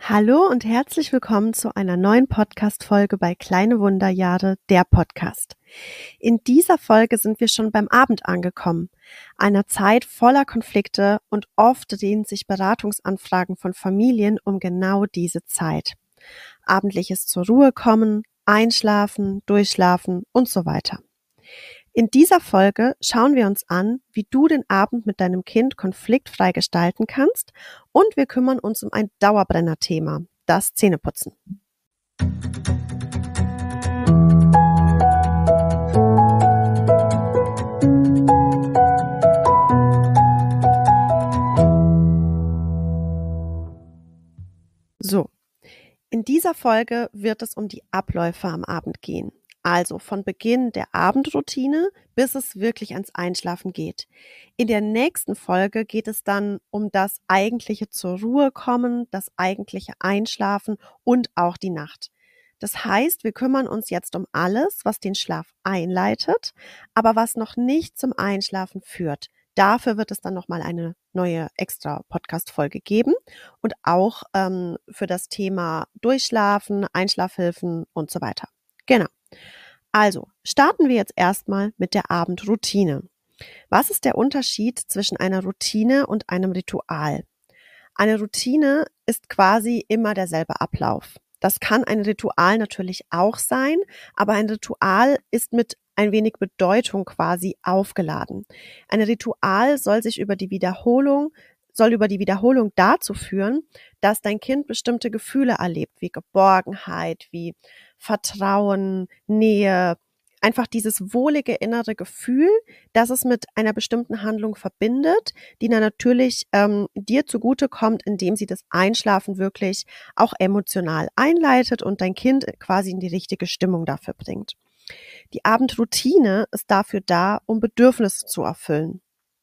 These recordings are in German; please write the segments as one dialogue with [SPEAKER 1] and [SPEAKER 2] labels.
[SPEAKER 1] Hallo und herzlich willkommen zu einer neuen Podcast-Folge bei Kleine Wunderjahre, der Podcast. In dieser Folge sind wir schon beim Abend angekommen, einer Zeit voller Konflikte, und oft drehen sich Beratungsanfragen von Familien um genau diese Zeit. Abendliches zur Ruhe kommen, einschlafen, durchschlafen und so weiter. In dieser Folge schauen wir uns an, wie du den Abend mit deinem Kind konfliktfrei gestalten kannst, und wir kümmern uns um ein Dauerbrenner-Thema, das Zähneputzen. So, in dieser Folge wird es um die Abläufe am Abend gehen. Also von Beginn der Abendroutine, bis es wirklich ans Einschlafen geht. In der nächsten Folge geht es dann um das eigentliche zur Ruhe kommen, das eigentliche Einschlafen und auch die Nacht. Das heißt, wir kümmern uns jetzt um alles, was den Schlaf einleitet, aber was noch nicht zum Einschlafen führt. Dafür wird es dann nochmal eine neue extra Podcast-Folge geben und auch für das Thema Durchschlafen, Einschlafhilfen und so weiter. Genau. Also, starten wir jetzt erstmal mit der Abendroutine. Was ist der Unterschied zwischen einer Routine und einem Ritual? Eine Routine ist quasi immer derselbe Ablauf. Das kann ein Ritual natürlich auch sein, aber ein Ritual ist mit ein wenig Bedeutung quasi aufgeladen. Ein Ritual soll über die Wiederholung dazu führen, dass dein Kind bestimmte Gefühle erlebt, wie Geborgenheit, wie Vertrauen, Nähe, einfach dieses wohlige innere Gefühl, das es mit einer bestimmten Handlung verbindet, die dann natürlich dir zugutekommt, indem sie das Einschlafen wirklich auch emotional einleitet und dein Kind quasi in die richtige Stimmung dafür bringt. Die Abendroutine ist dafür da, um Bedürfnisse zu erfüllen.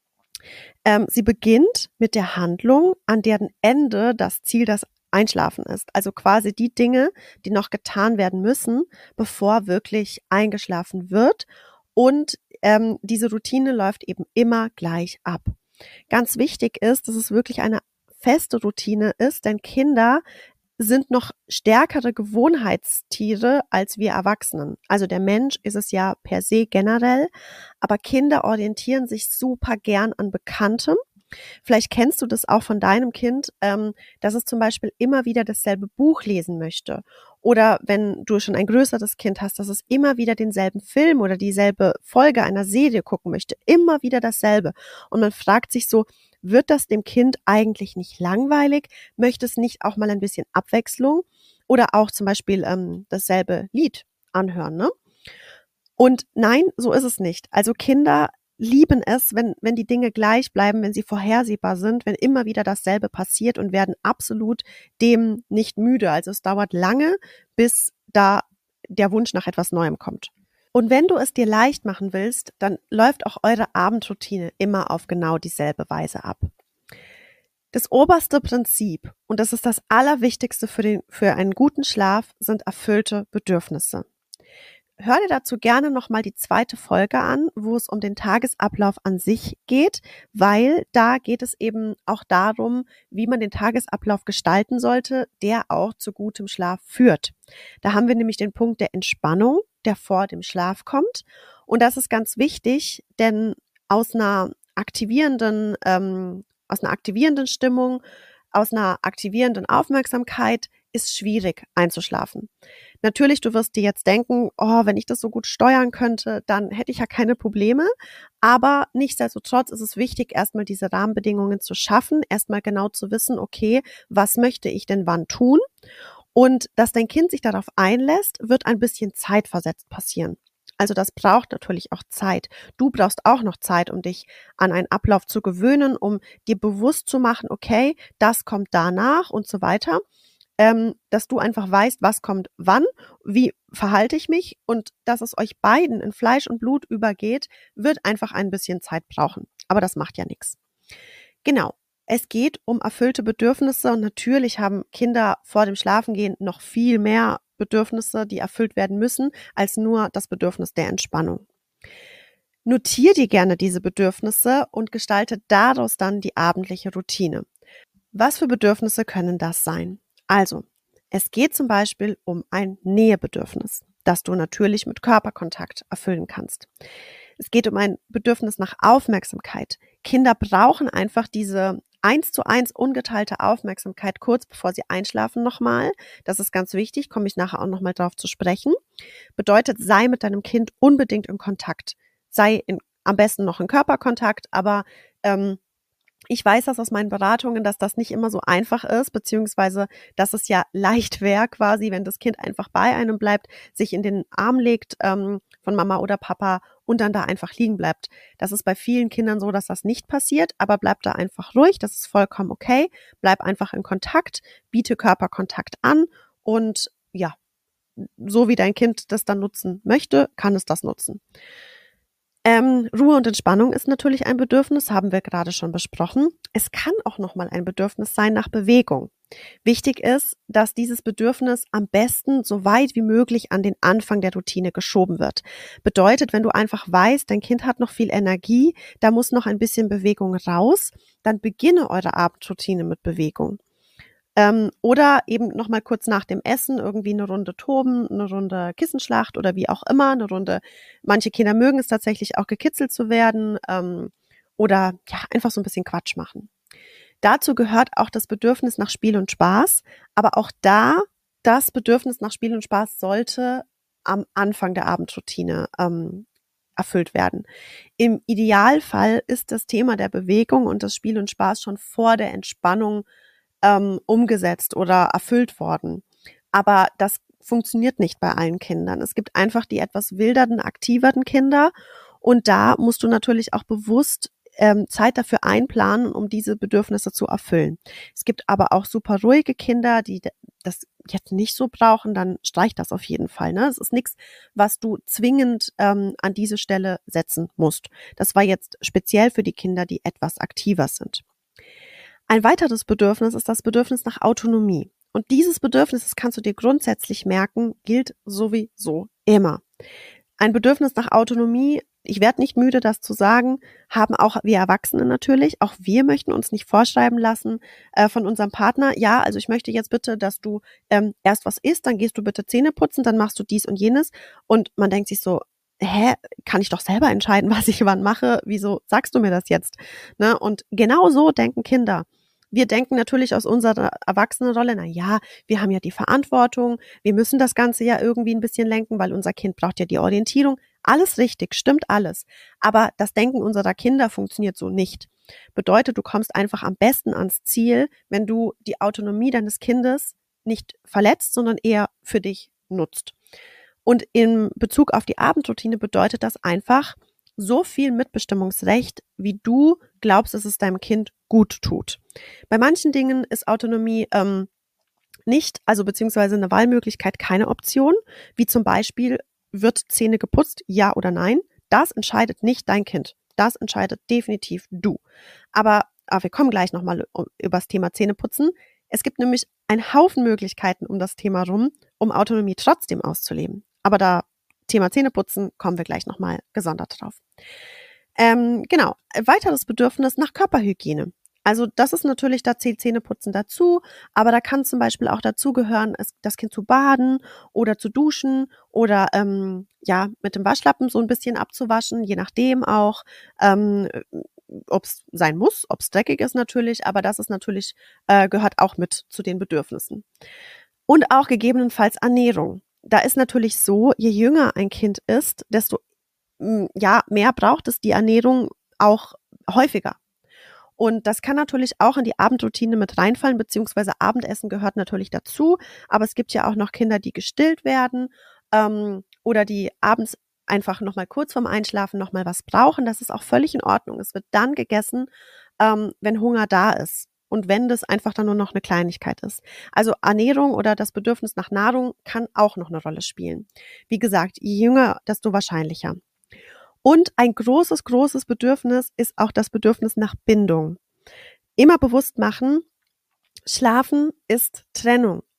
[SPEAKER 1] Sie beginnt mit der Handlung, an deren Ende das Ziel das Einschlafen ist. Also quasi die Dinge, die noch getan werden müssen, bevor wirklich eingeschlafen wird. Und diese Routine läuft eben immer gleich ab. Ganz wichtig ist, dass es wirklich eine feste Routine ist, denn Kinder sind noch stärkere Gewohnheitstiere als wir Erwachsenen. Also der Mensch ist es ja per se generell, aber Kinder orientieren sich super gern an Bekanntem. Vielleicht kennst du das auch von deinem Kind, dass es zum Beispiel immer wieder dasselbe Buch lesen möchte. Oder wenn du schon ein größeres Kind hast, dass es immer wieder denselben Film oder dieselbe Folge einer Serie gucken möchte. Immer wieder dasselbe. Und man fragt sich so, wird das dem Kind eigentlich nicht langweilig? Möchte es nicht auch mal ein bisschen Abwechslung? Oder auch zum Beispiel dasselbe Lied anhören, ne? Und nein, so ist es nicht. Also Kinder lieben es, wenn die Dinge gleich bleiben, wenn sie vorhersehbar sind, wenn immer wieder dasselbe passiert, und werden absolut dem nicht müde. Also es dauert lange, bis da der Wunsch nach etwas Neuem kommt. Und wenn du es dir leicht machen willst, dann läuft auch eure Abendroutine immer auf genau dieselbe Weise ab. Das oberste Prinzip, und das ist das Allerwichtigste für einen guten Schlaf, sind erfüllte Bedürfnisse. Hör dir dazu gerne nochmal die 2. Folge an, wo es um den Tagesablauf an sich geht, weil da geht es eben auch darum, wie man den Tagesablauf gestalten sollte, der auch zu gutem Schlaf führt. Da haben wir nämlich den Punkt der Entspannung, der vor dem Schlaf kommt. Und das ist ganz wichtig, denn aus einer aktivierenden Stimmung, aus einer aktivierenden Aufmerksamkeit ist schwierig einzuschlafen. Natürlich, du wirst dir jetzt denken, oh, wenn ich das so gut steuern könnte, dann hätte ich ja keine Probleme. Aber nichtsdestotrotz ist es wichtig, erstmal diese Rahmenbedingungen zu schaffen, erstmal genau zu wissen, okay, was möchte ich denn wann tun? Und dass dein Kind sich darauf einlässt, wird ein bisschen zeitversetzt passieren. Also das braucht natürlich auch Zeit. Du brauchst auch noch Zeit, um dich an einen Ablauf zu gewöhnen, um dir bewusst zu machen, okay, das kommt danach und so weiter. Dass du einfach weißt, was kommt wann, wie verhalte ich mich, und dass es euch beiden in Fleisch und Blut übergeht, wird einfach ein bisschen Zeit brauchen. Aber das macht ja nichts. Genau. Es geht um erfüllte Bedürfnisse, und natürlich haben Kinder vor dem Schlafengehen noch viel mehr Bedürfnisse, die erfüllt werden müssen, als nur das Bedürfnis der Entspannung. Notier dir gerne diese Bedürfnisse und gestalte daraus dann die abendliche Routine. Was für Bedürfnisse können das sein? Also, es geht zum Beispiel um ein Nähebedürfnis, das du natürlich mit Körperkontakt erfüllen kannst. Es geht um ein Bedürfnis nach Aufmerksamkeit. Kinder brauchen einfach diese 1:1 ungeteilte Aufmerksamkeit kurz bevor sie einschlafen nochmal. Das ist ganz wichtig, komme ich nachher auch nochmal drauf zu sprechen. Bedeutet, sei mit deinem Kind unbedingt in Kontakt. Am besten noch in Körperkontakt, aber ich weiß das aus meinen Beratungen, dass das nicht immer so einfach ist, beziehungsweise dass es ja leicht wäre quasi, wenn das Kind einfach bei einem bleibt, sich in den Arm legt von Mama oder Papa und dann da einfach liegen bleibt. Das ist bei vielen Kindern so, dass das nicht passiert, aber bleib da einfach ruhig, das ist vollkommen okay. Bleib einfach in Kontakt, biete Körperkontakt an und ja, so wie dein Kind das dann nutzen möchte, kann es das nutzen. Ruhe und Entspannung ist natürlich ein Bedürfnis, haben wir gerade schon besprochen. Es kann auch nochmal ein Bedürfnis sein nach Bewegung. Wichtig ist, dass dieses Bedürfnis am besten so weit wie möglich an den Anfang der Routine geschoben wird. Bedeutet, wenn du einfach weißt, dein Kind hat noch viel Energie, da muss noch ein bisschen Bewegung raus, dann beginne eure Abendroutine mit Bewegung. Oder eben nochmal kurz nach dem Essen irgendwie eine Runde toben, eine Runde Kissenschlacht oder wie auch immer, eine Runde. Manche Kinder mögen es tatsächlich auch gekitzelt zu werden oder ja, einfach so ein bisschen Quatsch machen. Dazu gehört auch das Bedürfnis nach Spiel und Spaß, aber auch das Bedürfnis nach Spiel und Spaß sollte am Anfang der Abendroutine erfüllt werden. Im Idealfall ist das Thema der Bewegung und das Spiel und Spaß schon vor der Entspannung umgesetzt oder erfüllt worden. Aber das funktioniert nicht bei allen Kindern. Es gibt einfach die etwas wildernden, aktiveren Kinder und da musst du natürlich auch bewusst Zeit dafür einplanen, um diese Bedürfnisse zu erfüllen. Es gibt aber auch super ruhige Kinder, die das jetzt nicht so brauchen, dann streich das auf jeden Fall. Ne? Es ist nichts, was du zwingend an diese Stelle setzen musst. Das war jetzt speziell für die Kinder, die etwas aktiver sind. Ein weiteres Bedürfnis ist das Bedürfnis nach Autonomie. Und dieses Bedürfnis, das kannst du dir grundsätzlich merken, gilt sowieso immer. Ein Bedürfnis nach Autonomie, ich werde nicht müde, das zu sagen, haben auch wir Erwachsene natürlich. Auch wir möchten uns nicht vorschreiben lassen von unserem Partner, ja, also ich möchte jetzt bitte, dass du erst was isst, dann gehst du bitte Zähne putzen, dann machst du dies und jenes. Und man denkt sich so, kann ich doch selber entscheiden, was ich wann mache, wieso sagst du mir das jetzt? Ne? Und genau so denken Kinder. Wir denken natürlich aus unserer Erwachsenenrolle, na ja, wir haben ja die Verantwortung, wir müssen das Ganze ja irgendwie ein bisschen lenken, weil unser Kind braucht ja die Orientierung. Alles richtig, stimmt alles. Aber das Denken unserer Kinder funktioniert so nicht. Bedeutet, du kommst einfach am besten ans Ziel, wenn du die Autonomie deines Kindes nicht verletzt, sondern eher für dich nutzt. Und in Bezug auf die Abendroutine bedeutet das einfach so viel Mitbestimmungsrecht, wie du glaubst, dass es deinem Kind gut tut. Bei manchen Dingen ist Autonomie nicht, also beziehungsweise eine Wahlmöglichkeit keine Option, wie zum Beispiel, wird Zähne geputzt, ja oder nein? Das entscheidet nicht dein Kind. Das entscheidet definitiv du. Aber wir kommen gleich nochmal über das Thema Zähneputzen. Es gibt nämlich einen Haufen Möglichkeiten um das Thema rum, um Autonomie trotzdem auszuleben. Aber da Thema Zähneputzen kommen wir gleich nochmal gesondert drauf. Genau, weiteres Bedürfnis nach Körperhygiene. Also das ist natürlich, da zählt Zähneputzen dazu, aber da kann zum Beispiel auch dazu gehören, das Kind zu baden oder zu duschen oder ja mit dem Waschlappen so ein bisschen abzuwaschen, je nachdem auch, ob es sein muss, ob es dreckig ist natürlich, aber das ist natürlich, gehört auch mit zu den Bedürfnissen. Und auch gegebenenfalls Ernährung. Da ist natürlich so, je jünger ein Kind ist, desto ja, mehr braucht es die Ernährung auch häufiger. Und das kann natürlich auch in die Abendroutine mit reinfallen, beziehungsweise Abendessen gehört natürlich dazu. Aber es gibt ja auch noch Kinder, die gestillt werden oder die abends einfach nochmal kurz vorm Einschlafen nochmal was brauchen. Das ist auch völlig in Ordnung. Es wird dann gegessen, wenn Hunger da ist. Und wenn das einfach dann nur noch eine Kleinigkeit ist. Also Ernährung oder das Bedürfnis nach Nahrung kann auch noch eine Rolle spielen. Wie gesagt, je jünger, desto wahrscheinlicher. Und ein großes, großes Bedürfnis ist auch das Bedürfnis nach Bindung. Immer bewusst machen, Schlafen ist Trennung.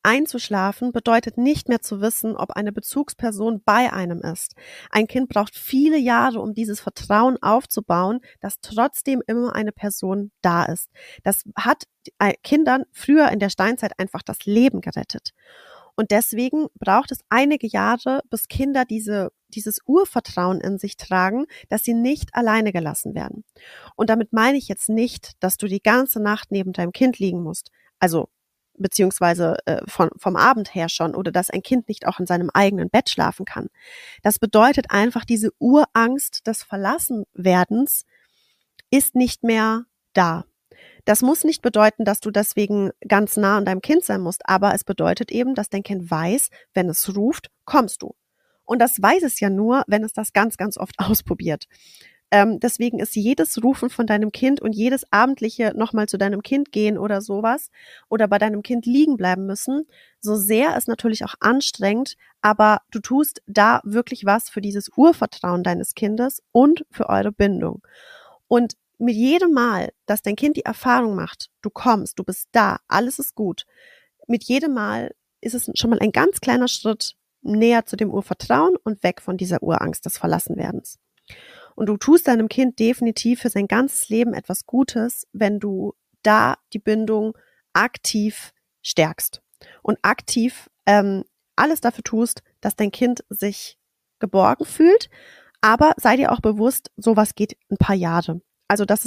[SPEAKER 1] Einzuschlafen bedeutet nicht mehr zu wissen, ob eine Bezugsperson bei einem ist. Ein Kind braucht viele Jahre, um dieses Vertrauen aufzubauen, dass trotzdem immer eine Person da ist. Das hat Kindern früher in der Steinzeit einfach das Leben gerettet. Und deswegen braucht es einige Jahre, bis Kinder dieses Urvertrauen in sich tragen, dass sie nicht alleine gelassen werden. Und damit meine ich jetzt nicht, dass du die ganze Nacht neben deinem Kind liegen musst. Also beziehungsweise vom Abend her schon, oder dass ein Kind nicht auch in seinem eigenen Bett schlafen kann. Das bedeutet einfach, diese Urangst des Verlassenwerdens ist nicht mehr da. Das muss nicht bedeuten, dass du deswegen ganz nah an deinem Kind sein musst, aber es bedeutet eben, dass dein Kind weiß, wenn es ruft, kommst du. Und das weiß es ja nur, wenn es das ganz, ganz oft ausprobiert. Deswegen ist jedes Rufen von deinem Kind und jedes abendliche nochmal zu deinem Kind gehen oder sowas oder bei deinem Kind liegen bleiben müssen, so sehr ist natürlich auch anstrengend, aber du tust da wirklich was für dieses Urvertrauen deines Kindes und für eure Bindung. Und mit jedem Mal, dass dein Kind die Erfahrung macht, du kommst, du bist da, alles ist gut, mit jedem Mal ist es schon mal ein ganz kleiner Schritt näher zu dem Urvertrauen und weg von dieser Urangst des Verlassenwerdens. Und du tust deinem Kind definitiv für sein ganzes Leben etwas Gutes, wenn du da die Bindung aktiv stärkst und aktiv alles dafür tust, dass dein Kind sich geborgen fühlt. Aber sei dir auch bewusst, sowas geht ein paar Jahre. Also das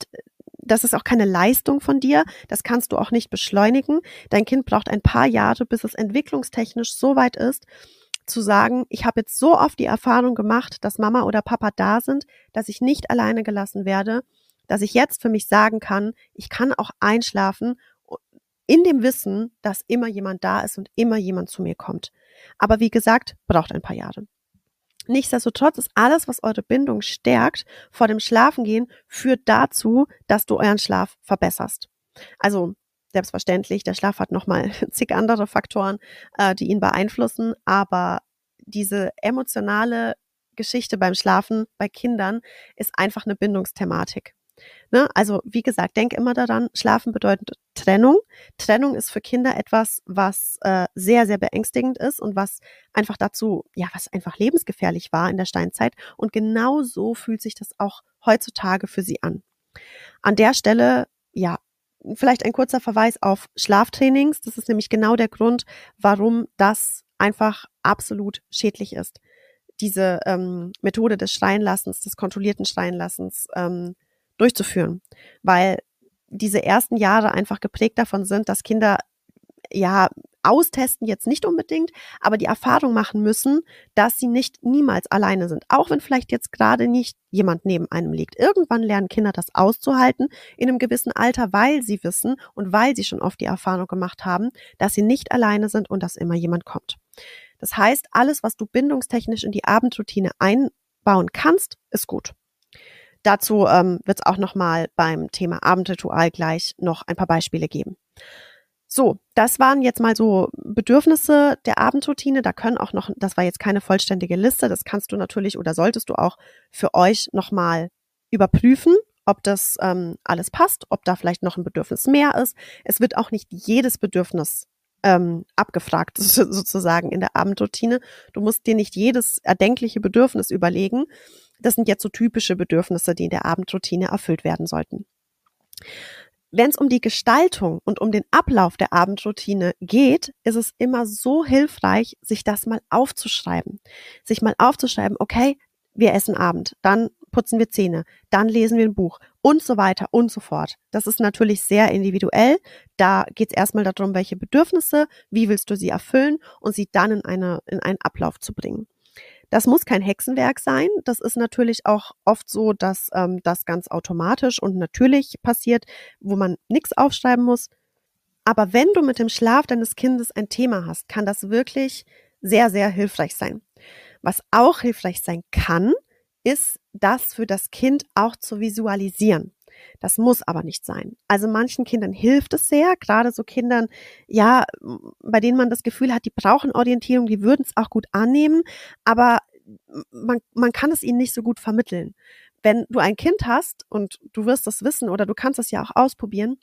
[SPEAKER 1] ist auch keine Leistung von dir, das kannst du auch nicht beschleunigen. Dein Kind braucht ein paar Jahre, bis es entwicklungstechnisch so weit ist, zu sagen, ich habe jetzt so oft die Erfahrung gemacht, dass Mama oder Papa da sind, dass ich nicht alleine gelassen werde, dass ich jetzt für mich sagen kann, ich kann auch einschlafen in dem Wissen, dass immer jemand da ist und immer jemand zu mir kommt. Aber wie gesagt, braucht ein paar Jahre. Nichtsdestotrotz ist alles, was eure Bindung stärkt, vor dem Schlafengehen, führt dazu, dass du euren Schlaf verbesserst. Also selbstverständlich, der Schlaf hat nochmal zig andere Faktoren, die ihn beeinflussen, aber diese emotionale Geschichte beim Schlafen bei Kindern ist einfach eine Bindungsthematik. Ne? Also wie gesagt, denk immer daran, Schlafen bedeutet Trennung. Trennung ist für Kinder etwas, was sehr, sehr beängstigend ist und was einfach was einfach lebensgefährlich war in der Steinzeit. Und genau so fühlt sich das auch heutzutage für sie an. An der Stelle, ja, vielleicht ein kurzer Verweis auf Schlaftrainings. Das ist nämlich genau der Grund, warum das einfach absolut schädlich ist. Diese Methode des Schreienlassens, des kontrollierten Schreienlassens durchzuführen, weil diese ersten Jahre einfach geprägt davon sind, dass Kinder austesten jetzt nicht unbedingt, aber die Erfahrung machen müssen, dass sie niemals alleine sind, auch wenn vielleicht jetzt gerade nicht jemand neben einem liegt. Irgendwann lernen Kinder das auszuhalten in einem gewissen Alter, weil sie wissen und weil sie schon oft die Erfahrung gemacht haben, dass sie nicht alleine sind und dass immer jemand kommt. Das heißt, alles, was du bindungstechnisch in die Abendroutine einbauen kannst, ist gut. Dazu wird es auch nochmal beim Thema Abendritual gleich noch ein paar Beispiele geben. So, das waren jetzt mal so Bedürfnisse der Abendroutine. Da können auch noch, das war jetzt keine vollständige Liste, das kannst du natürlich oder solltest du auch für euch nochmal überprüfen, ob das alles passt, ob da vielleicht noch ein Bedürfnis mehr ist. Es wird auch nicht jedes Bedürfnis abgefragt, sozusagen in der Abendroutine. Du musst dir nicht jedes erdenkliche Bedürfnis überlegen. Das sind jetzt so typische Bedürfnisse, die in der Abendroutine erfüllt werden sollten. Wenn es um die Gestaltung und um den Ablauf der Abendroutine geht, ist es immer so hilfreich, sich das mal aufzuschreiben. Sich mal aufzuschreiben, okay, wir essen Abend, dann putzen wir Zähne, dann lesen wir ein Buch und so weiter und so fort. Das ist natürlich sehr individuell. Da geht es erstmal darum, welche Bedürfnisse, wie willst du sie erfüllen und sie dann in einen Ablauf zu bringen. Das muss kein Hexenwerk sein. Das ist natürlich auch oft so, dass das ganz automatisch und natürlich passiert, wo man nichts aufschreiben muss. Aber wenn du mit dem Schlaf deines Kindes ein Thema hast, kann das wirklich sehr, sehr hilfreich sein. Was auch hilfreich sein kann, ist das für das Kind auch zu visualisieren. Das muss aber nicht sein. Also manchen Kindern hilft es sehr, gerade so Kindern, ja, bei denen man das Gefühl hat, die brauchen Orientierung, die würden es auch gut annehmen, aber man kann es ihnen nicht so gut vermitteln. Wenn du ein Kind hast und du wirst das wissen oder du kannst es ja auch ausprobieren,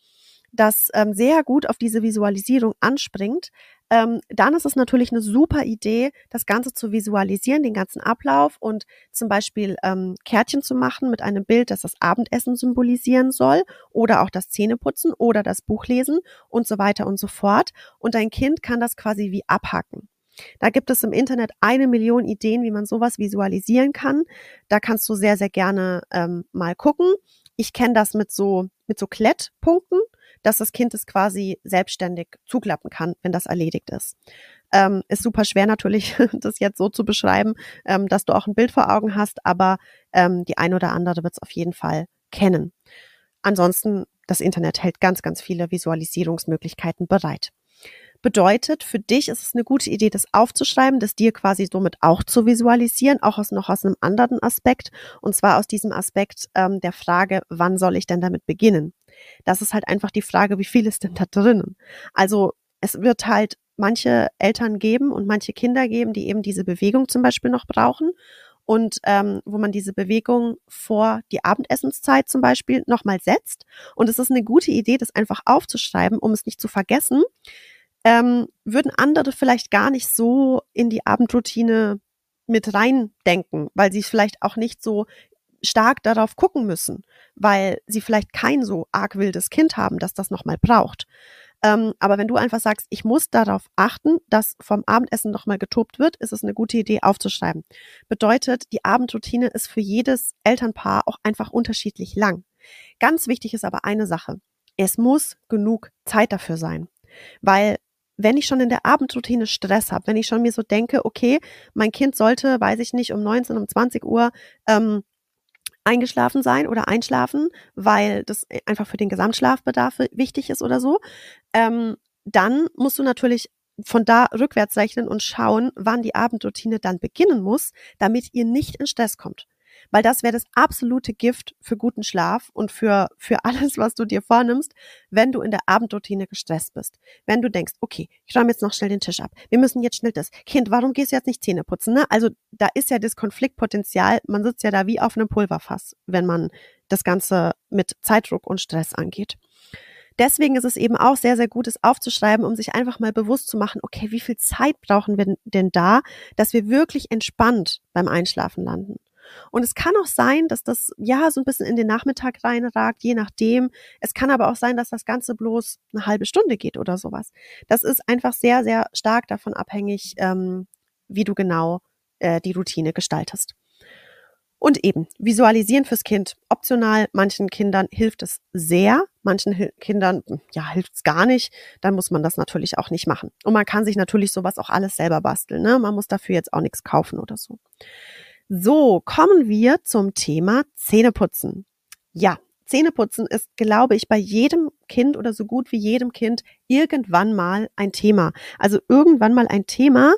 [SPEAKER 1] das sehr gut auf diese Visualisierung anspringt, dann ist es natürlich eine super Idee, das Ganze zu visualisieren, den ganzen Ablauf und zum Beispiel Kärtchen zu machen mit einem Bild, das das Abendessen symbolisieren soll oder auch das Zähneputzen oder das Buchlesen und so weiter und so fort. Und dein Kind kann das quasi wie abhaken. Da gibt es im Internet 1 Million Ideen, wie man sowas visualisieren kann. Da kannst du sehr, sehr gerne mal gucken. Ich kenne das mit so Klettpunkten, dass das Kind es quasi selbstständig zuklappen kann, wenn das erledigt ist. Ist super schwer natürlich, das jetzt so zu beschreiben, dass du auch ein Bild vor Augen hast, aber die ein oder andere wird es auf jeden Fall kennen. Ansonsten, das Internet hält ganz, ganz viele Visualisierungsmöglichkeiten bereit. Bedeutet, für dich ist es eine gute Idee, das aufzuschreiben, das dir quasi somit auch zu visualisieren, auch noch aus einem anderen Aspekt, und zwar aus diesem Aspekt der Frage, wann soll ich denn damit beginnen? Das ist halt einfach die Frage, wie viel ist denn da drinnen? Also es wird halt manche Eltern geben und manche Kinder geben, die eben diese Bewegung zum Beispiel noch brauchen und wo man diese Bewegung vor die Abendessenszeit zum Beispiel nochmal setzt. Und es ist eine gute Idee, das einfach aufzuschreiben, um es nicht zu vergessen. Würden andere vielleicht gar nicht so in die Abendroutine mit reindenken, weil sie vielleicht auch nicht so stark darauf gucken müssen, weil sie vielleicht kein so arg wildes Kind haben, das das nochmal braucht. Aber wenn du einfach sagst, ich muss darauf achten, dass vom Abendessen nochmal getobt wird, ist es eine gute Idee aufzuschreiben. Bedeutet, die Abendroutine ist für jedes Elternpaar auch einfach unterschiedlich lang. Ganz wichtig ist aber eine Sache. Es muss genug Zeit dafür sein, weil wenn ich schon in der Abendroutine Stress habe, wenn ich schon mir so denke, okay, mein Kind sollte, weiß ich nicht, um 19, um 20 Uhr eingeschlafen sein oder einschlafen, weil das einfach für den Gesamtschlafbedarf wichtig ist oder so, dann musst du natürlich von da rückwärts rechnen und schauen, wann die Abendroutine dann beginnen muss, damit ihr nicht in Stress kommt. Weil das wäre das absolute Gift für guten Schlaf und für alles, was du dir vornimmst, wenn du in der Abendroutine gestresst bist. Wenn du denkst, okay, ich räume jetzt noch schnell den Tisch ab. Wir müssen jetzt schnell das. Kind, warum gehst du jetzt nicht Zähne putzen? Ne? Also da ist ja das Konfliktpotenzial, man sitzt ja da wie auf einem Pulverfass, wenn man das Ganze mit Zeitdruck und Stress angeht. Deswegen ist es eben auch sehr, sehr gut, es aufzuschreiben, um sich einfach mal bewusst zu machen, okay, wie viel Zeit brauchen wir denn da, dass wir wirklich entspannt beim Einschlafen landen. Und es kann auch sein, dass das ja so ein bisschen in den Nachmittag reinragt, je nachdem. Es kann aber auch sein, dass das Ganze bloß eine halbe Stunde geht oder sowas. Das ist einfach sehr, sehr stark davon abhängig, wie du genau die Routine gestaltest. Und eben, visualisieren fürs Kind, optional. Manchen Kindern hilft es sehr, manchen Kindern ja hilft es gar nicht. Dann muss man das natürlich auch nicht machen. Und man kann sich natürlich sowas auch alles selber basteln. Ne? Man muss dafür jetzt auch nichts kaufen oder so. So, kommen wir zum Thema Zähneputzen. Ja, Zähneputzen ist, glaube ich, bei jedem Kind oder so gut wie jedem Kind irgendwann mal ein Thema. Also irgendwann mal ein Thema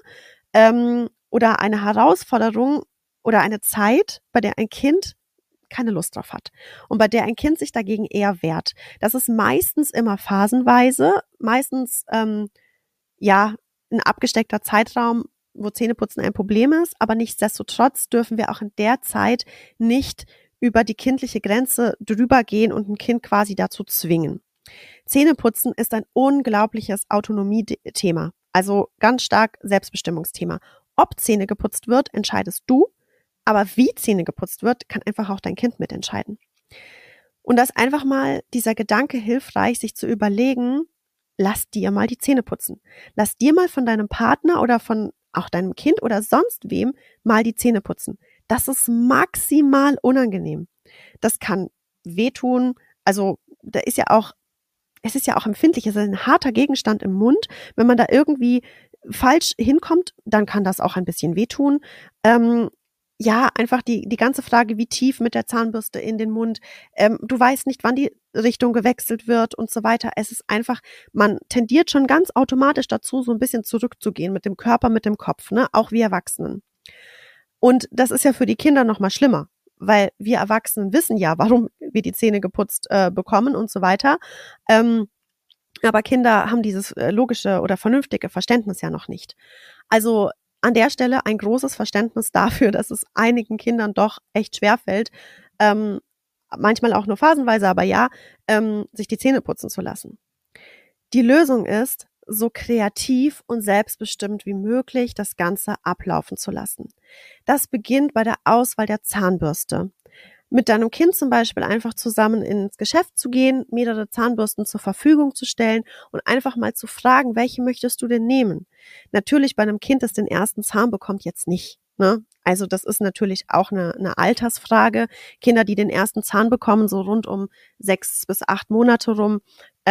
[SPEAKER 1] oder eine Herausforderung oder eine Zeit, bei der ein Kind keine Lust drauf hat und bei der ein Kind sich dagegen eher wehrt. Das ist meistens immer phasenweise, meistens ja ein abgesteckter Zeitraum, wo Zähneputzen ein Problem ist, aber nichtsdestotrotz dürfen wir auch in der Zeit nicht über die kindliche Grenze drüber gehen und ein Kind quasi dazu zwingen. Zähneputzen ist ein unglaubliches Autonomiethema, also ganz stark Selbstbestimmungsthema. Ob Zähne geputzt wird, entscheidest du, aber wie Zähne geputzt wird, kann einfach auch dein Kind mitentscheiden. Und das einfach mal dieser Gedanke hilfreich, sich zu überlegen, lass dir mal die Zähne putzen. Lass dir mal von deinem Partner oder von auch deinem Kind oder sonst wem mal die Zähne putzen. Das ist maximal unangenehm. Das kann wehtun. Also da ist ja auch, es ist ja auch empfindlich. Es ist ein harter Gegenstand im Mund. Wenn man da irgendwie falsch hinkommt, dann kann das auch ein bisschen wehtun. Ja, einfach die ganze Frage, wie tief mit der Zahnbürste in den Mund. Du weißt nicht, wann die Richtung gewechselt wird und so weiter. Es ist einfach, man tendiert schon ganz automatisch dazu, so ein bisschen zurückzugehen mit dem Körper, mit dem Kopf, ne? Auch wir Erwachsenen. Und das ist ja für die Kinder noch mal schlimmer, weil wir Erwachsenen wissen ja, warum wir die Zähne geputzt bekommen und so weiter. Aber Kinder haben dieses logische oder vernünftige Verständnis ja noch nicht. Also an der Stelle ein großes Verständnis dafür, dass es einigen Kindern doch echt schwerfällt, manchmal auch nur phasenweise, aber ja, sich die Zähne putzen zu lassen. Die Lösung ist, so kreativ und selbstbestimmt wie möglich das Ganze ablaufen zu lassen. Das beginnt bei der Auswahl der Zahnbürste. Mit deinem Kind zum Beispiel einfach zusammen ins Geschäft zu gehen, mehrere Zahnbürsten zur Verfügung zu stellen und einfach mal zu fragen, welche möchtest du denn nehmen? Natürlich bei einem Kind, das den ersten Zahn bekommt, jetzt nicht. Ne? Also das ist natürlich auch eine Altersfrage. Kinder, die den ersten Zahn bekommen, so rund um 6 bis 8 Monate rum,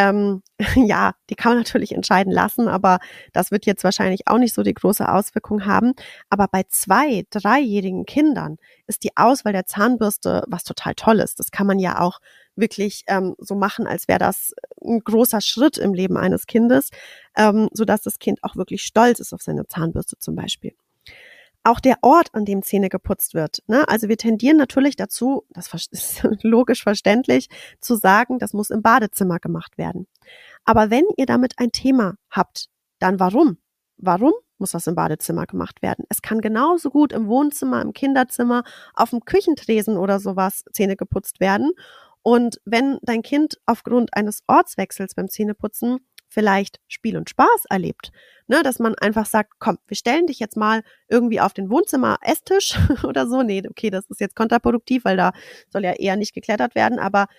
[SPEAKER 1] ja, die kann man natürlich entscheiden lassen, aber das wird jetzt wahrscheinlich auch nicht so die große Auswirkung haben. Aber bei 2-, 3-jährigen Kindern ist die Auswahl der Zahnbürste was total Tolles. Das kann man ja auch wirklich so machen, als wäre das ein großer Schritt im Leben eines Kindes, sodass das Kind auch wirklich stolz ist auf seine Zahnbürste zum Beispiel. Auch der Ort, an dem Zähne geputzt wird. Ne? Also wir tendieren natürlich dazu, das ist logisch verständlich, zu sagen, das muss im Badezimmer gemacht werden. Aber wenn ihr damit ein Thema habt, dann warum? Warum muss das im Badezimmer gemacht werden? Es kann genauso gut im Wohnzimmer, im Kinderzimmer, auf dem Küchentresen oder sowas Zähne geputzt werden. Und wenn dein Kind aufgrund eines Ortswechsels beim Zähneputzen vielleicht Spiel und Spaß erlebt, ne, dass man einfach sagt, komm, wir stellen dich jetzt mal irgendwie auf den Wohnzimmer-Esstisch oder so. Nee, okay, das ist jetzt kontraproduktiv, weil da soll ja eher nicht geklettert werden, aber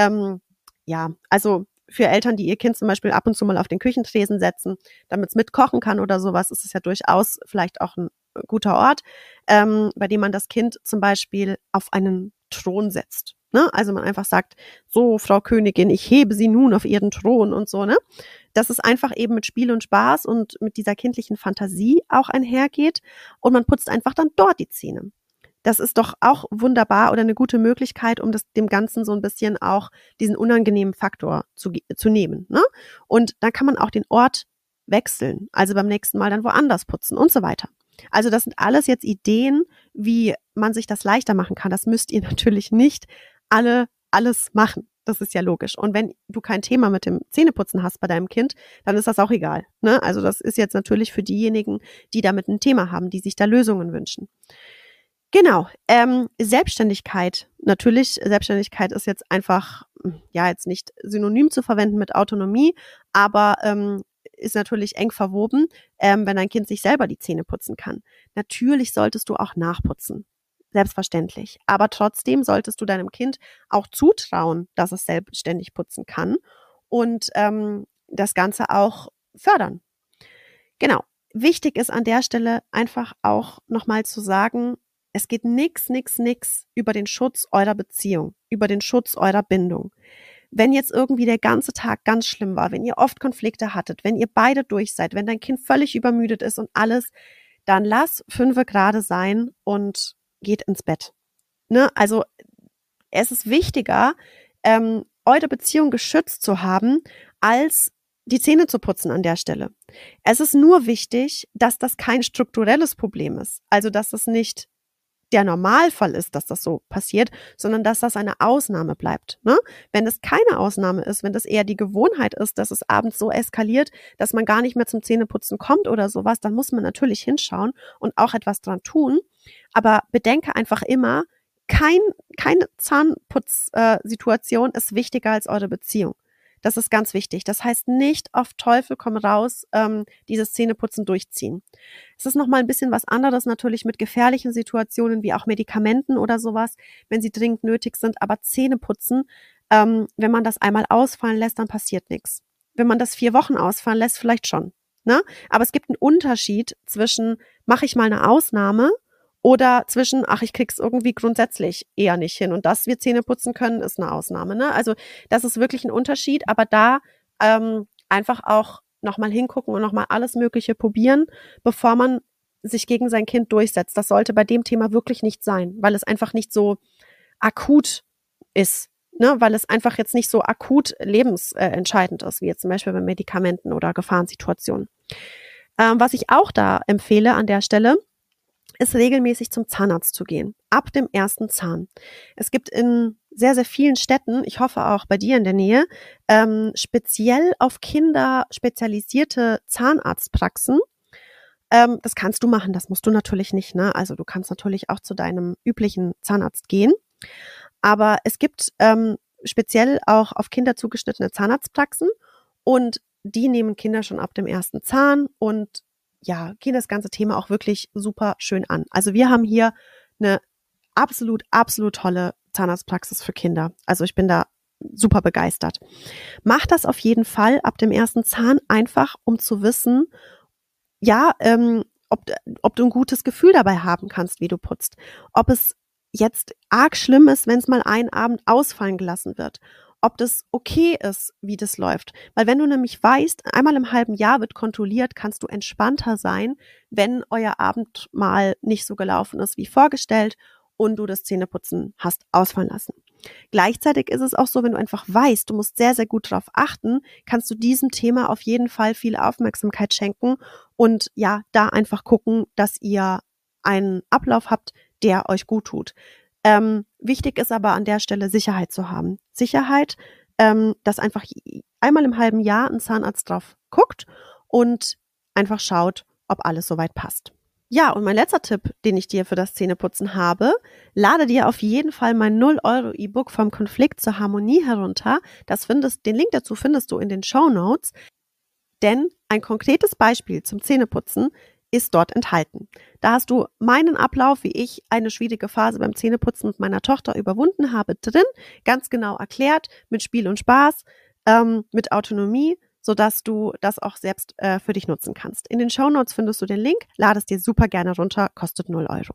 [SPEAKER 1] ja, also für Eltern, die ihr Kind zum Beispiel ab und zu mal auf den Küchentresen setzen, damit es mitkochen kann oder sowas, ist es ja durchaus vielleicht auch ein guter Ort, bei dem man das Kind zum Beispiel auf einen Thron setzt. Ne? Also man einfach sagt, so, Frau Königin, ich hebe Sie nun auf Ihren Thron und so, ne? Dass es einfach eben mit Spiel und Spaß und mit dieser kindlichen Fantasie auch einhergeht und man putzt einfach dann dort die Zähne. Das ist doch auch wunderbar oder eine gute Möglichkeit, um dem Ganzen so ein bisschen auch diesen unangenehmen Faktor zu nehmen. Ne? Und dann kann man auch den Ort wechseln, also beim nächsten Mal dann woanders putzen und so weiter. Also das sind alles jetzt Ideen, wie man sich das leichter machen kann. Das müsst ihr natürlich nicht alles machen. Das ist ja logisch. Und wenn du kein Thema mit dem Zähneputzen hast bei deinem Kind, dann ist das auch egal. Ne? Also das ist jetzt natürlich für diejenigen, die damit ein Thema haben, die sich da Lösungen wünschen. Genau, Selbstständigkeit. Natürlich, Selbstständigkeit ist jetzt einfach, ja, jetzt nicht synonym zu verwenden mit Autonomie, aber ist natürlich eng verwoben, wenn dein Kind sich selber die Zähne putzen kann. Natürlich solltest du auch nachputzen. Selbstverständlich. Aber trotzdem solltest du deinem Kind auch zutrauen, dass es selbstständig putzen kann und das Ganze auch fördern. Genau. Wichtig ist an der Stelle einfach auch nochmal zu sagen, es geht nix über den Schutz eurer Beziehung, über den Schutz eurer Bindung. Wenn jetzt irgendwie der ganze Tag ganz schlimm war, wenn ihr oft Konflikte hattet, wenn ihr beide durch seid, wenn dein Kind völlig übermüdet ist und alles, dann lass 5 gerade sein und geht ins Bett. Ne? Also es ist wichtiger, eure Beziehung geschützt zu haben, als die Zähne zu putzen an der Stelle. Es ist nur wichtig, dass das kein strukturelles Problem ist. Also dass es nicht der Normalfall ist, dass das so passiert, sondern dass das eine Ausnahme bleibt. Ne? Wenn es keine Ausnahme ist, wenn das eher die Gewohnheit ist, dass es abends so eskaliert, dass man gar nicht mehr zum Zähneputzen kommt oder sowas, dann muss man natürlich hinschauen und auch etwas dran tun. Aber bedenke einfach immer, keine Zahnputzsituation ist wichtiger als eure Beziehung. Das ist ganz wichtig. Das heißt nicht auf Teufel komm raus dieses Zähneputzen durchziehen. Es ist nochmal ein bisschen was anderes natürlich mit gefährlichen Situationen wie auch Medikamenten oder sowas, wenn sie dringend nötig sind. Aber Zähneputzen, wenn man das einmal ausfallen lässt, dann passiert nichts. Wenn man das 4 Wochen ausfallen lässt, vielleicht schon. Ne? Aber es gibt einen Unterschied zwischen, mache ich mal eine Ausnahme oder zwischen, ach, ich krieg's irgendwie grundsätzlich eher nicht hin. Und dass wir Zähne putzen können, ist eine Ausnahme. Ne? Also das ist wirklich ein Unterschied. Aber da einfach auch nochmal hingucken und nochmal alles Mögliche probieren, bevor man sich gegen sein Kind durchsetzt. Das sollte bei dem Thema wirklich nicht sein, weil es einfach nicht so akut ist. Ne? Weil es einfach jetzt nicht so akut lebensentscheidend ist, wie jetzt zum Beispiel bei Medikamenten oder Gefahrensituationen. Was ich auch da empfehle an der Stelle, ist regelmäßig zum Zahnarzt zu gehen, ab dem ersten Zahn. Es gibt in sehr, sehr vielen Städten, ich hoffe auch bei dir in der Nähe, speziell auf Kinder spezialisierte Zahnarztpraxen. Das kannst du machen, das musst du natürlich nicht, ne? Also du kannst natürlich auch zu deinem üblichen Zahnarzt gehen. Aber es gibt speziell auch auf Kinder zugeschnittene Zahnarztpraxen und die nehmen Kinder schon ab dem ersten Zahn und ja, gehen das ganze Thema auch wirklich super schön an. Also wir haben hier eine absolut, absolut tolle Zahnarztpraxis für Kinder. Also ich bin da super begeistert. Mach das auf jeden Fall ab dem ersten Zahn einfach, um zu wissen, ja, ob du ein gutes Gefühl dabei haben kannst, wie du putzt. Ob es jetzt arg schlimm ist, wenn es mal einen Abend ausfallen gelassen wird. Ob das okay ist, wie das läuft. Weil wenn du nämlich weißt, einmal im halben Jahr wird kontrolliert, kannst du entspannter sein, wenn euer Abend mal nicht so gelaufen ist wie vorgestellt und du das Zähneputzen hast ausfallen lassen. Gleichzeitig ist es auch so, wenn du einfach weißt, du musst sehr, sehr gut darauf achten, kannst du diesem Thema auf jeden Fall viel Aufmerksamkeit schenken und ja, da einfach gucken, dass ihr einen Ablauf habt, der euch gut tut. Wichtig ist aber an der Stelle Sicherheit zu haben. Sicherheit, dass einfach einmal im halben Jahr ein Zahnarzt drauf guckt und einfach schaut, ob alles soweit passt. Ja, und mein letzter Tipp, den ich dir für das Zähneputzen habe, lade dir auf jeden Fall mein 0 € E-Book vom Konflikt zur Harmonie herunter. Den Link dazu findest du in den Shownotes, denn ein konkretes Beispiel zum Zähneputzen ist dort enthalten. Da hast du meinen Ablauf, wie ich eine schwierige Phase beim Zähneputzen mit meiner Tochter überwunden habe, drin, ganz genau erklärt, mit Spiel und Spaß, mit Autonomie, sodass du das auch selbst für dich nutzen kannst. In den Shownotes findest du den Link, lade es dir super gerne runter, kostet 0 €.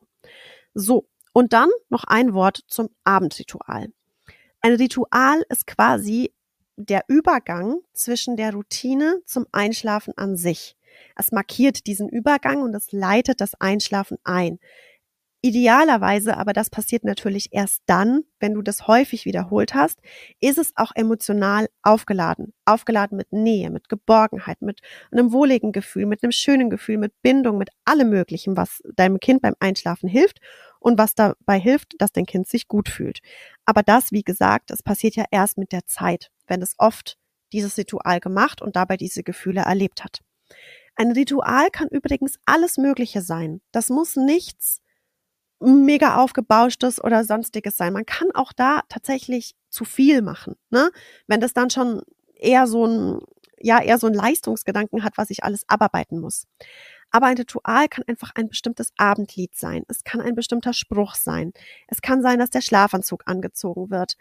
[SPEAKER 1] So, und dann noch ein Wort zum Abendritual. Ein Ritual ist quasi der Übergang zwischen der Routine zum Einschlafen an sich. Es markiert diesen Übergang und es leitet das Einschlafen ein. Idealerweise, aber das passiert natürlich erst dann, wenn du das häufig wiederholt hast, ist es auch emotional aufgeladen. Aufgeladen mit Nähe, mit Geborgenheit, mit einem wohligen Gefühl, mit einem schönen Gefühl, mit Bindung, mit allem Möglichen, was deinem Kind beim Einschlafen hilft und was dabei hilft, dass dein Kind sich gut fühlt. Aber das, wie gesagt, das passiert ja erst mit der Zeit, wenn es oft dieses Ritual gemacht und dabei diese Gefühle erlebt hat. Ein Ritual kann übrigens alles Mögliche sein. Das muss nichts mega aufgebauschtes oder sonstiges sein. Man kann auch da tatsächlich zu viel machen, ne? Wenn das dann schon eher so ein Leistungsgedanken hat, was ich alles abarbeiten muss. Aber ein Ritual kann einfach ein bestimmtes Abendlied sein. Es kann ein bestimmter Spruch sein. Es kann sein, dass der Schlafanzug angezogen wird.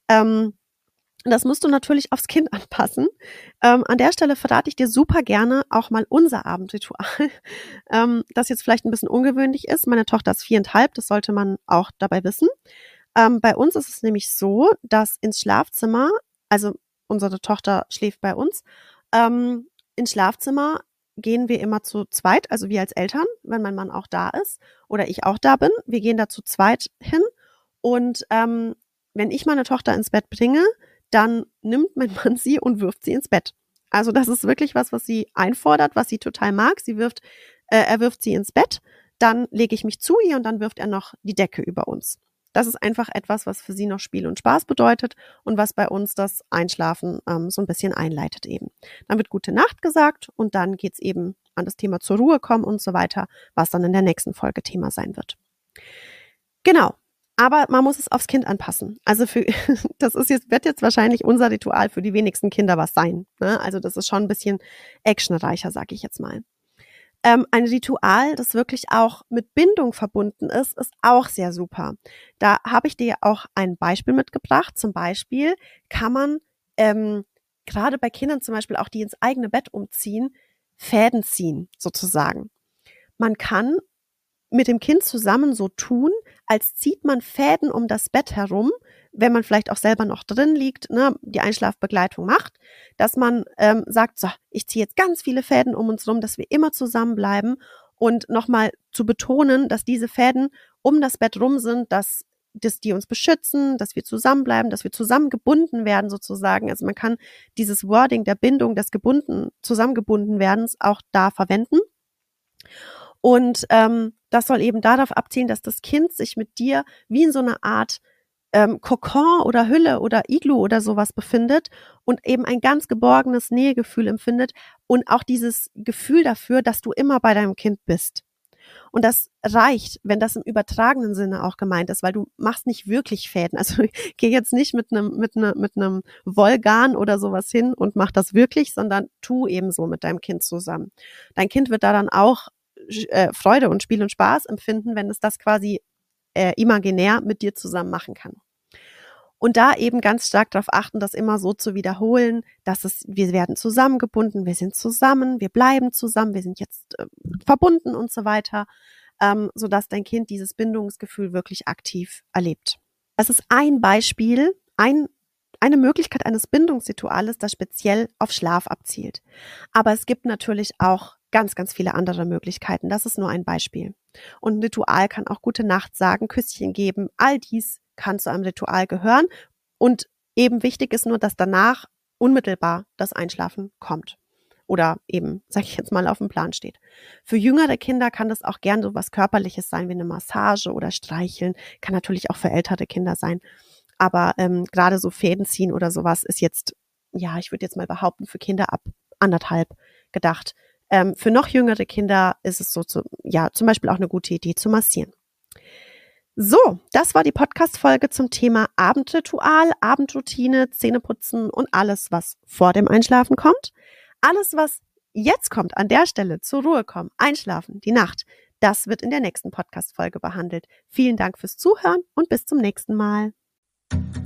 [SPEAKER 1] Das musst du natürlich aufs Kind anpassen. An der Stelle verrate ich dir super gerne auch mal unser Abendritual, das jetzt vielleicht ein bisschen ungewöhnlich ist. Meine Tochter ist 4,5, das sollte man auch dabei wissen. Bei uns ist es nämlich so, dass ins Schlafzimmer, also unsere Tochter schläft bei uns, ins Schlafzimmer gehen wir immer zu zweit, also wir als Eltern, wenn mein Mann auch da ist oder ich auch da bin. Wir gehen da zu zweit hin und wenn ich meine Tochter ins Bett bringe, dann nimmt mein Mann sie und wirft sie ins Bett. Also das ist wirklich was sie einfordert, was sie total mag. Er wirft sie ins Bett, dann lege ich mich zu ihr und dann wirft er noch die Decke über uns. Das ist einfach etwas, was für sie noch Spiel und Spaß bedeutet und was bei uns das Einschlafen so ein bisschen einleitet eben. Dann wird gute Nacht gesagt und dann geht's eben an das Thema zur Ruhe kommen und so weiter, was dann in der nächsten Folge Thema sein wird. Genau. Aber man muss es aufs Kind anpassen. Also wird jetzt wahrscheinlich unser Ritual für die wenigsten Kinder was sein, ne? Also das ist schon ein bisschen actionreicher, sage ich jetzt mal. Ein Ritual, das wirklich auch mit Bindung verbunden ist auch sehr super. Da habe ich dir auch ein Beispiel mitgebracht. Zum Beispiel kann man gerade bei Kindern zum Beispiel auch, die ins eigene Bett umziehen, Fäden ziehen sozusagen. Man kann mit dem Kind zusammen so tun, als zieht man Fäden um das Bett herum, wenn man vielleicht auch selber noch drin liegt, ne, die Einschlafbegleitung macht, dass man sagt, so, ich ziehe jetzt ganz viele Fäden um uns rum, dass wir immer zusammenbleiben und nochmal zu betonen, dass diese Fäden um das Bett rum sind, dass die uns beschützen, dass wir zusammenbleiben, dass wir zusammengebunden werden sozusagen. Also man kann dieses Wording der Bindung, des zusammengebunden Werdens auch da verwenden. Und das soll eben darauf abzielen, dass das Kind sich mit dir wie in so einer Art Kokon oder Hülle oder Iglu oder sowas befindet und eben ein ganz geborgenes Nähegefühl empfindet und auch dieses Gefühl dafür, dass du immer bei deinem Kind bist. Und das reicht, wenn das im übertragenen Sinne auch gemeint ist, weil du machst nicht wirklich Fäden. Also geh jetzt nicht mit einem Wollgarn oder sowas hin und mach das wirklich, sondern tu eben so mit deinem Kind zusammen. Dein Kind wird da dann auch Freude und Spiel und Spaß empfinden, wenn es das quasi imaginär mit dir zusammen machen kann. Und da eben ganz stark darauf achten, das immer so zu wiederholen, wir werden zusammengebunden, wir sind zusammen, wir bleiben zusammen, wir sind jetzt verbunden und so weiter, sodass dein Kind dieses Bindungsgefühl wirklich aktiv erlebt. Das ist ein Beispiel, eine Möglichkeit eines Bindungsrituales, das speziell auf Schlaf abzielt. Aber es gibt natürlich auch ganz, ganz viele andere Möglichkeiten. Das ist nur ein Beispiel. Und ein Ritual kann auch gute Nacht sagen, Küsschen geben, all dies kann zu einem Ritual gehören. Und eben wichtig ist nur, dass danach unmittelbar das Einschlafen kommt. Oder eben, sage ich jetzt mal, auf dem Plan steht. Für jüngere Kinder kann das auch gern so was Körperliches sein, wie eine Massage oder Streicheln. Kann natürlich auch für ältere Kinder sein. Aber gerade so Fäden ziehen oder sowas ist jetzt, ja, ich würde jetzt mal behaupten, für Kinder ab 1,5 gedacht. Für noch jüngere Kinder ist es so, zum Beispiel auch eine gute Idee zu massieren. So, das war die Podcast-Folge zum Thema Abendritual, Abendroutine, Zähneputzen und alles, was vor dem Einschlafen kommt. Alles, was jetzt kommt, an der Stelle, zur Ruhe kommen, einschlafen, die Nacht, das wird in der nächsten Podcast-Folge behandelt. Vielen Dank fürs Zuhören und bis zum nächsten Mal.